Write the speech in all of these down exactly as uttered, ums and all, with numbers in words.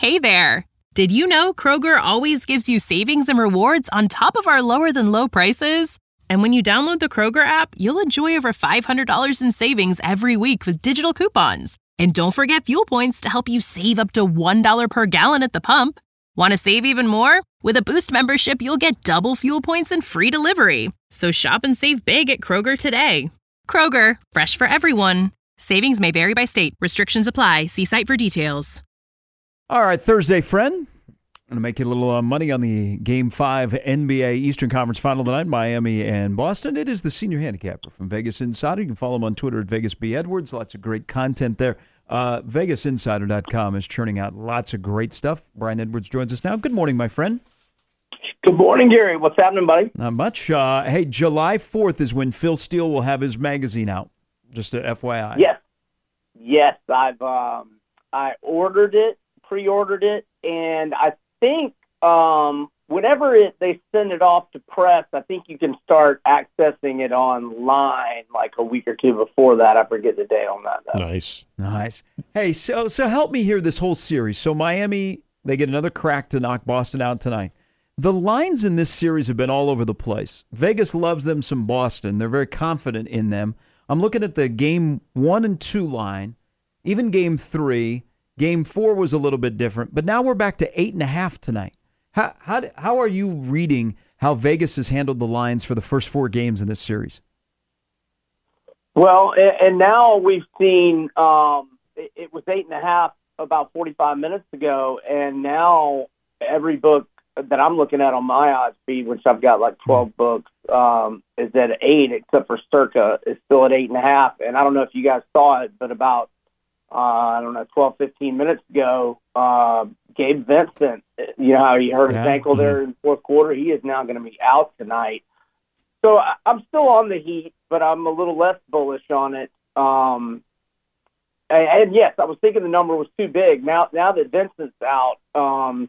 Hey there! Did you know Kroger always gives you savings and rewards on top of our lower-than-low prices? And when you download the Kroger app, you'll enjoy over five hundred dollars in savings every week with digital coupons. And don't forget fuel points to help you save up to one dollar per gallon at the pump. Want to save even more? With a Boost membership, you'll get double fuel points and free delivery. So shop and save big at Kroger today. Kroger, fresh for everyone. Savings may vary by state. Restrictions apply. See site for details. All right, Thursday, friend. Going to make you a little uh, money on the Game five N B A Eastern Conference Final tonight, Miami and Boston. It is the senior handicapper from Vegas Insider. You can follow him on Twitter at Vegas B. Edwards. Lots of great content there. Uh, Vegas Insider dot com is churning out lots of great stuff. Brian Edwards joins us now. Good morning, my friend. Good morning, Gary. What's happening, buddy? Not much. Uh, hey, July fourth is when Phil Steele will have his magazine out. Just a F Y I. Yes. Yes, I've um, I ordered it, pre-ordered it, and I think um, whenever it, they send it off to press, I think you can start accessing it online like a week or two before that. I forget the date on that, though. Nice. Nice. Hey, so so help me here this whole series. So Miami, they get another crack to knock Boston out tonight. The lines in this series have been all over the place. Vegas loves them some Boston. They're very confident in them. I'm looking at the game one and two line, even game three. Game four was a little bit different, but now we're back to eight and a half tonight. How how how are you reading how Vegas has handled the lines for the first four games in this series? Well, and, and now we've seen um, it, it was eight and a half about forty-five minutes ago, and now every book that I'm looking at on my odds feed, which I've got like twelve books, um, is at eight, except for Circa is still at eight and a half. And I don't know if you guys saw it, but about Uh, I don't know, twelve, fifteen minutes ago, uh, Gabe Vincent, you know how he hurt his yeah. ankle there in the fourth quarter? He is now going to be out tonight. So I, I'm still on the Heat, but I'm a little less bullish on it. Um, and, and yes, I was thinking the number was too big. Now now that Vincent's out, um,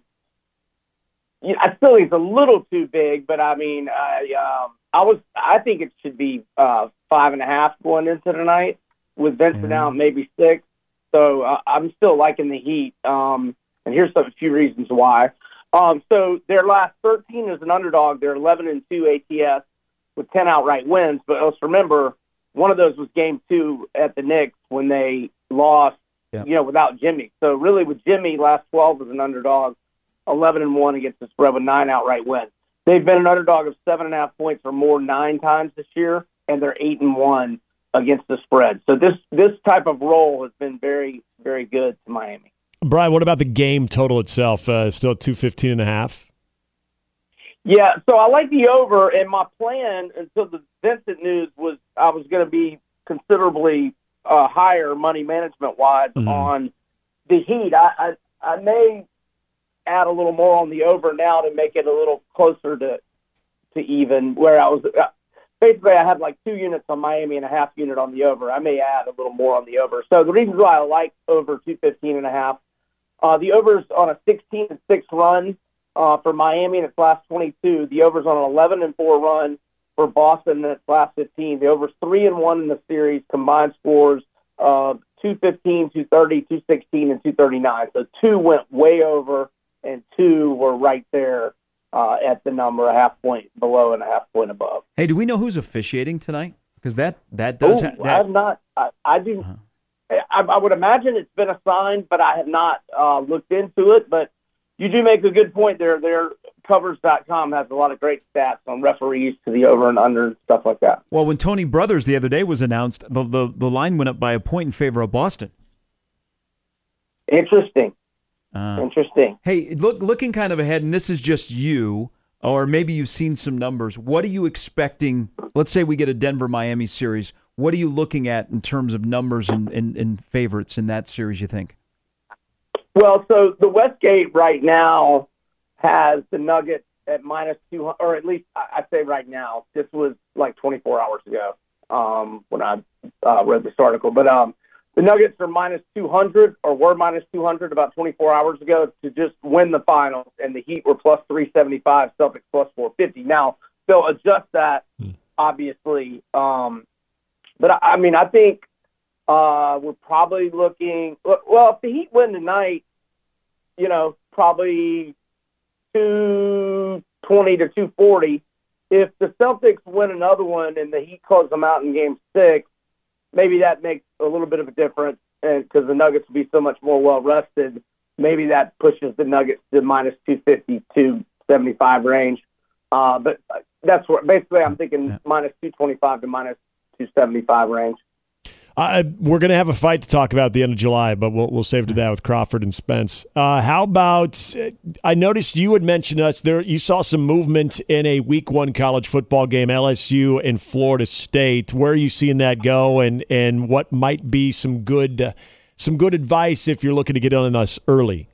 you know, I still think it's a little too big, but I mean, I, um, I was I think it should be uh, five and a half going into tonight with Vincent yeah. out, maybe six. So uh, I'm still liking the Heat, um, and here's a few reasons why. Um, so their last thirteen as an underdog, they're eleven and two A T S with ten outright wins. But let's remember, one of those was Game Two at the Knicks when they lost, yeah. you know, without Jimmy. So really, with Jimmy, last twelve as an underdog, eleven and one against the spread with nine outright wins. They've been an underdog of seven and a half points or more nine times this year, and they're eight and one against the spread. So this this type of roll has been very, very good to Miami. Brian, what about the game total itself? Uh, still at two fifteen and a half? Yeah, so I like the over, and my plan until the Vincent news was I was going to be considerably uh, higher money management-wise mm-hmm. on the Heat. I, I I may add a little more on the over now to make it a little closer to to even, where I was uh, basically I had like two units on Miami and a half unit on the over. I may add a little more on the over. So the reasons why I like over two fifteen and a half, uh, the over's on a sixteen and six run uh, for Miami in its last twenty-two. The over's on an eleven and four run for Boston in its last fifteen. The over's three and one in the series, combined scores of two fifteen, two thirty, two sixteen, and two thirty-nine. So two went way over, and two were right there uh, at the number, a half point below and a half point above. Hey, do we know who's officiating tonight? Because that that does. Ooh, ha- that... I have not. I, I do. Uh-huh. I, I would imagine it's been assigned, but I have not uh, looked into it. But you do make a good point there. There, Covers dot com has a lot of great stats on referees to the over and under and stuff like that. Well, when Tony Brothers the other day was announced, the the, the line went up by a point in favor of Boston. Interesting. Uh, Interesting. Hey, look, looking kind of ahead, and this is just you, or maybe you've seen some numbers. What are you expecting? Let's say we get a Denver-Miami series. What are you looking at in terms of numbers and, and, and favorites in that series, you think? Well, so the Westgate right now has the Nuggets at minus two hundred, or at least I, I say right now. This was like twenty-four hours ago um, when I uh, read this article. But um, the Nuggets are minus two hundred, or were minus two hundred about twenty-four hours ago to just win the finals, and the Heat were plus three seventy-five, Celtics plus four fifty. Now, they'll adjust that, hmm. obviously. Um, but, I, I mean, I think uh, we're probably looking – well, if the Heat win tonight, you know, probably two twenty to two forty. If the Celtics win another one and the Heat close them out in game six, maybe that makes a little bit of a difference, and because the Nuggets will be so much more well-rested, maybe that pushes the Nuggets to minus two fifty, two seventy-five range. Uh, but that's what basically I'm thinking yeah. minus two twenty-five to minus two seventy-five range. Uh, we're going to have a fight to talk about at the end of July, but we'll we'll save to that with Crawford and Spence. Uh, how about, I noticed you had mentioned us there, you saw some movement in a week one college football game, L S U and Florida State. Where are you seeing that go, and, and what might be some good uh, some good advice if you're looking to get on us early?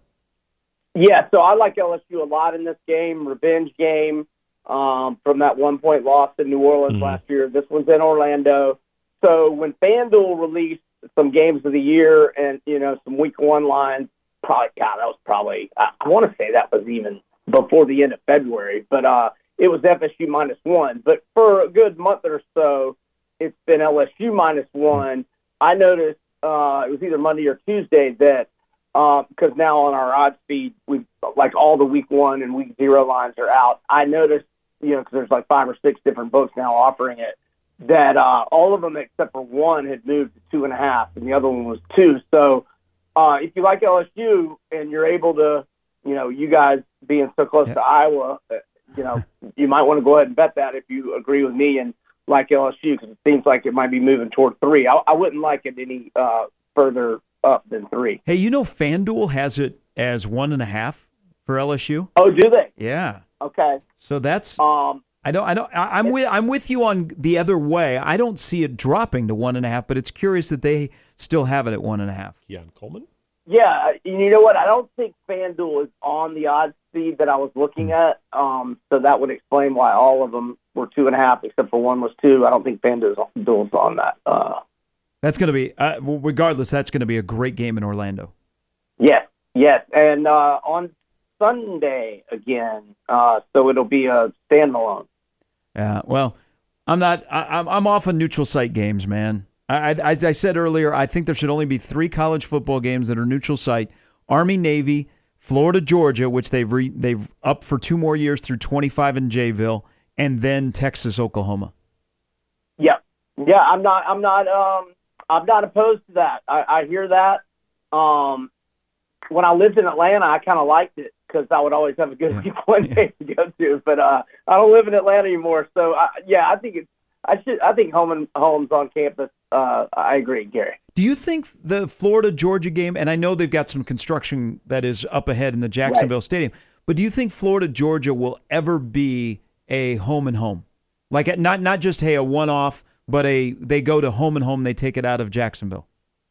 Yeah, so I like L S U a lot in this game, revenge game um, from that one-point loss in New Orleans mm-hmm. last year. This one's in Orlando. So when FanDuel released some games of the year and, you know, some week one lines, probably, God, that was probably, I, I want to say that was even before the end of February, but uh, it was F S U minus one. But for a good month or so, it's been L S U minus one. I noticed uh, it was either Monday or Tuesday that, uh, because now on our odds feed, we like all the week one and week zero lines are out. I noticed, you know, because there's like five or six different books now offering it, that uh, all of them except for one had moved to two and a half, and the other one was two. So uh, if you like L S U and you're able to, you know, you guys being so close yeah. to Iowa, uh, you know, you might want to go ahead and bet that if you agree with me and like L S U, because it seems like it might be moving toward three. I, I wouldn't like it any uh, further up than three. Hey, you know FanDuel has it as one and a half for L S U? Oh, do they? Yeah. Okay. So that's um. I don't. I don't. I, I'm with. I'm with you on the other way. I don't see it dropping to one and a half, but it's curious that they still have it at one and a half. Yeah, Coleman. Yeah, you know what? I don't think FanDuel is on the odds feed that I was looking mm. at. Um, so that would explain why all of them were two and a half, except for one was two. I don't think FanDuel's on that. Uh, that's going to be, uh, regardless. That's going to be a great game in Orlando. Yes, yes, and uh, on Sunday again. Uh, so it'll be a standalone. Yeah, well, I'm not. I, I'm I'm off on neutral site games, man. I, I, as I said earlier, I think there should only be three college football games that are neutral site: Army, Navy, Florida, Georgia, which they've re, they've up for two more years through twenty-five in Jayville, and then Texas, Oklahoma. Yeah, yeah. I'm not. I'm not. Um, I'm not opposed to that. I, I hear that. Um, when I lived in Atlanta, I kind of liked it, because I would always have a good yeah. one day to go to. But uh, I don't live in Atlanta anymore, so I, yeah, I think it's. I should. I think home and homes on campus. Uh, I agree, Gary. Do you think the Florida Georgia game? And I know they've got some construction that is up ahead in the Jacksonville right. Stadium. But do you think Florida Georgia will ever be a home and home, like not not just hey a one off, but a they go to home and home, they take it out of Jacksonville?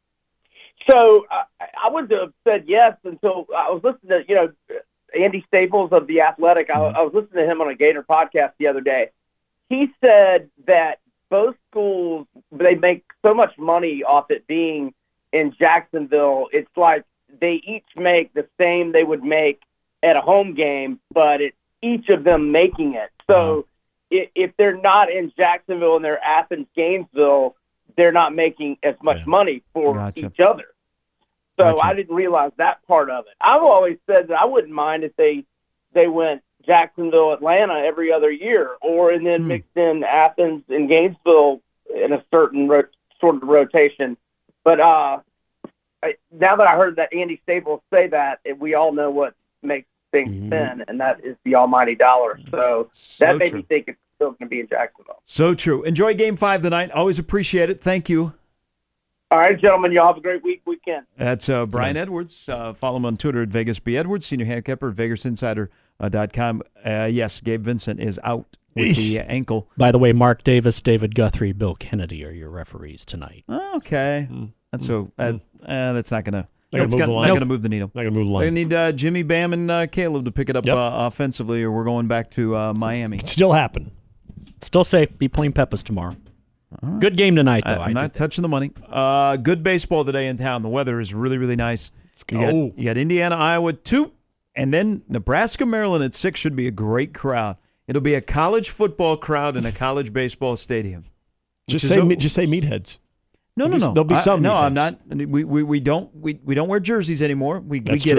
So uh, I would have said yes until I was listening to, you know, Andy Staples of The Athletic. I, I was listening to him on a Gator podcast the other day. He said that both schools, they make so much money off it being in Jacksonville. It's like they each make the same they would make at a home game, but it's each of them making it. So if, if they're not in Jacksonville and they're Athens, Gainesville, they're not making as much yeah. money for gotcha. each other. So gotcha. I didn't realize that part of it. I've always said that I wouldn't mind if they they went Jacksonville, Atlanta every other year, or and then hmm. mixed in Athens and Gainesville in a certain ro- sort of rotation. But uh, I, now that I heard that Andy Staples say that, we all know what makes things mm-hmm. spin, and that is the almighty dollar. So, so that made true. me think it's still going to be in Jacksonville. So true. Enjoy Game Five tonight. Always appreciate it. Thank you. All right, gentlemen. Y'all have a great week weekend. That's uh, Brian yeah. Edwards. Uh, follow him on Twitter at Vegas B. Edwards, senior handicapper at Vegas Insider dot com. Uh, yes, Gabe Vincent is out with the ankle. By the way, Mark Davis, David Guthrie, Bill Kennedy are your referees tonight. Okay, mm. that's so. Uh, uh, that's not gonna. Not That's gonna not going to move the needle. Not going to move the line. They need uh, Jimmy Bam and uh, Caleb to pick it up yep. uh, offensively, or we're going back to uh, Miami. It still happen. Still safe. Be playing Peppers tomorrow. Right. Good game tonight, though. I, I'm not touching the money. Uh, good baseball today in town. The weather is really, really nice. You got, you got Indiana, Iowa, two, and then Nebraska, Maryland at six should be a great crowd. It'll be a college football crowd in a college baseball stadium. Just say, a, just say meatheads. No, no, no. There'll be some. I, no, meatheads. I'm not. We, we we don't we, we don't wear jerseys anymore. We That's we get true. it.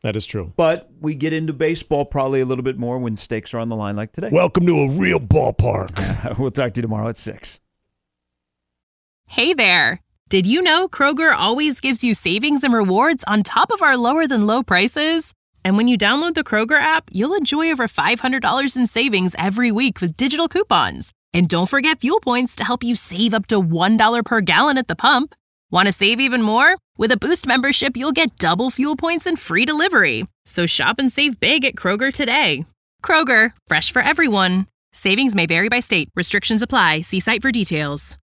That is true. But we get into baseball probably a little bit more when stakes are on the line like today. Welcome to a real ballpark. We'll talk to you tomorrow at six. Hey there. Did you know Kroger always gives you savings and rewards on top of our lower than low prices? And when you download the Kroger app, you'll enjoy over five hundred dollars in savings every week with digital coupons. And don't forget fuel points to help you save up to one dollar per gallon at the pump. Want to save even more? With a Boost membership, you'll get double fuel points and free delivery. So shop and save big at Kroger today. Kroger, fresh for everyone. Savings may vary by state. Restrictions apply. See site for details.